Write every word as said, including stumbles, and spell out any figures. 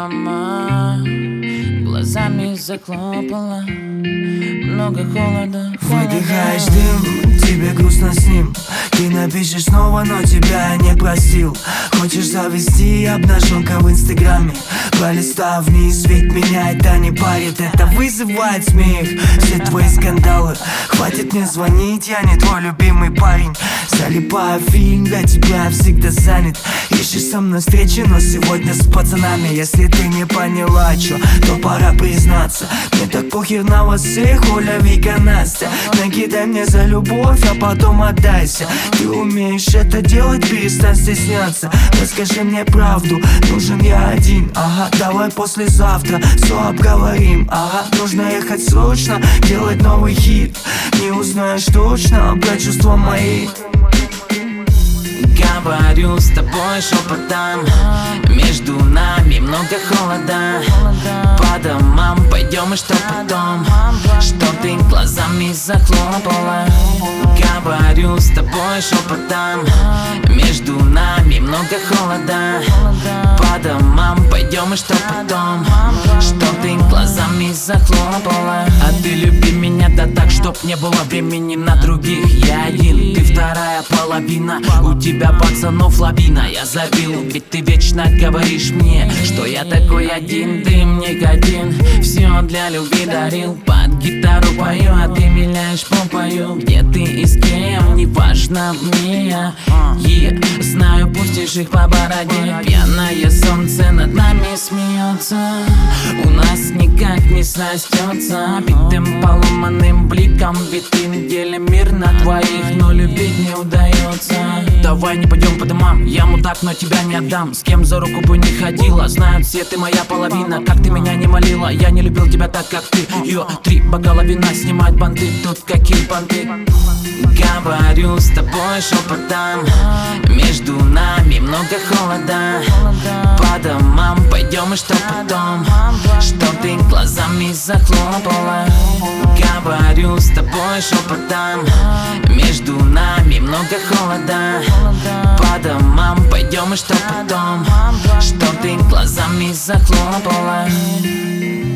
мама глазами захлопала. Много холода, выдыхаешь дым, тебе грустно с ним. Ты напишешь снова, но тебя не простил. Хочешь завести обнаженка в инстаграме, пролистав вниз, ведь меня это не парит. Это вызывает смех, все твои скандалы. Хватит мне звонить, я не твой любимый парень. Залипаю в фильм, для тебя всегда занят. Ищешь со мной встречи, но сегодня с пацанами. Если ты не поняла, чё, то пора признаться. Мне так похер на вас всех, Оля, Вика, Настя. Накидай мне за любовь, а потом отдайся. Ты умеешь это делать, перестань стесняться. Расскажи мне правду, нужен я один. Ага, давай послезавтра все обговорим. Ага, нужно ехать срочно, делать новый хит. Не узнаешь точно про чувства мои. Говорю с тобой шепотом, между нами много холода. По домам пойдем, и что потом? Что ты глазами захлопала? Говорю с тобой шепотом, между нами много холода. По домам пойдем, и что потом? Что ты глазами захлопала? А ты люби меня, да так, чтоб не было времени на других. Я один, ты вторая половина. У тебя пацанов лавина, я забил. Ведь ты вечно говоришь мне, что я такой один, ты мне один. Все для любви дарил, под гитару пою, а ты виляешь по пою. Где ты и с кем, не важно мне. Я знаю, пустишь их по бороде. Пьяное солнце над нами смеется, у нас никак не срастется. Битым поломанным бликом в витрине делим мир на двоих, но любить не удается. Давай не пойдем по домам, я мудак, но тебя не отдам. С кем за руку бы не ходила, знают все, ты моя половина. Как ты меня не молила, я не любил тебя так, как ты. Йо, три бокала вина, снимать банты, тут какие банты. Говорю с тобой шепотом, между нами много холода. По домам пойдем, и что потом? Что ты глазами захлопала? Говорю с тобой шепотом, между нами много холода. По домам пойдем, и что потом? Что ты глазами захлопала?